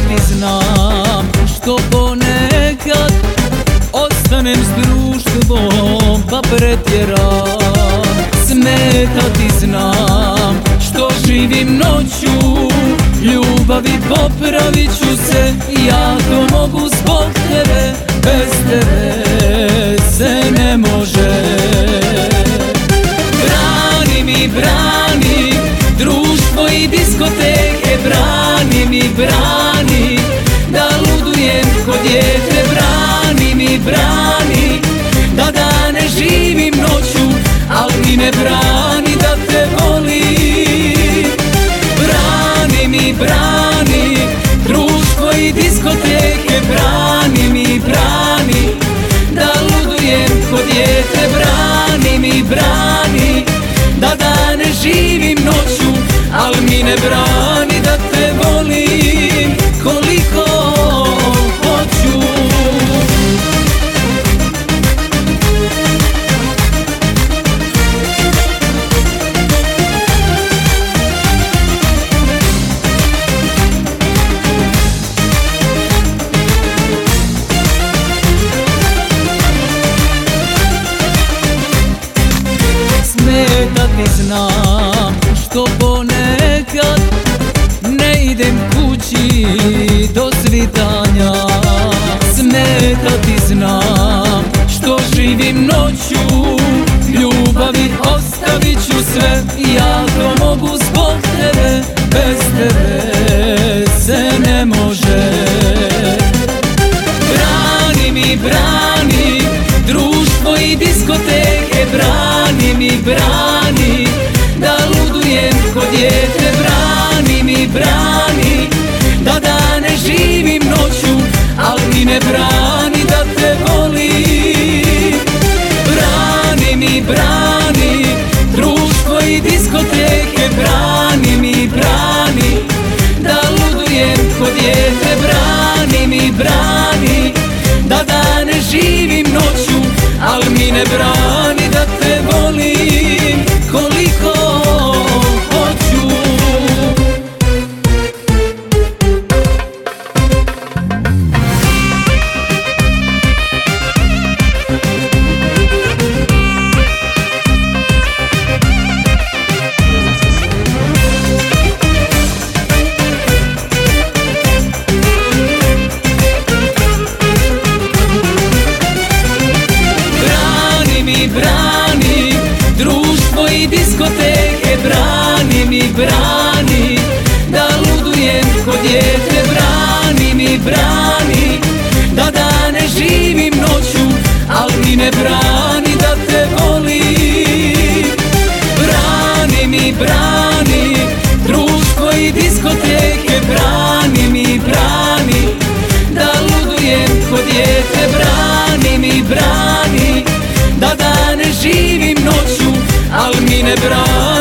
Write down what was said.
ti znam što ponekad ostanem s društvom pa pretjeram. Smeta ti znam što živim noću, ljubavi popravit ću se, ja to mogu zbog tebe, bez tebe se ne može. Brani mi, brani, društvo i diskoteke, brani mi, brani, da ludujem ko dijete, brani mi, brani, da dane živim noću, al mi ne brani da te volim. Brani mi, brani, društvo i diskoteke, brani mi, brani, da ludujem ko dijete, brani mi, brani, da dane živim noću, al mi ne brani da te volim koliko hoću. Smeta ti znam što ponekad ne idem kući do svitanja. Smeta ti znam što živim noću, ljubavi ostavit ću sve, ja to mogu zbog tebe, bez tebe se ne može. Brani mi, brani, društvo i diskoteke, brani mi, brani, da ludujem ko dijete, brani mi, brani, da dane živim noću, al mi ne brani da te volim. Brani mi, brani, društvo i diskoteke, brani mi, brani, da ludujem ko dijete, brani mi, brani, da dane živim noću, al mi ne brani da te volim koliko hoću. Brani, društvo i diskoteke, brani mi, brani, da ludujem ko dijete, brani mi, brani, da dane živim noću, al mi ne brani da te volim. Brani mi, brani, društvo i diskoteke, brani mi, brani, da ludujem ko dijete, brani mi, brani, da dane živim noću, al mi ne brani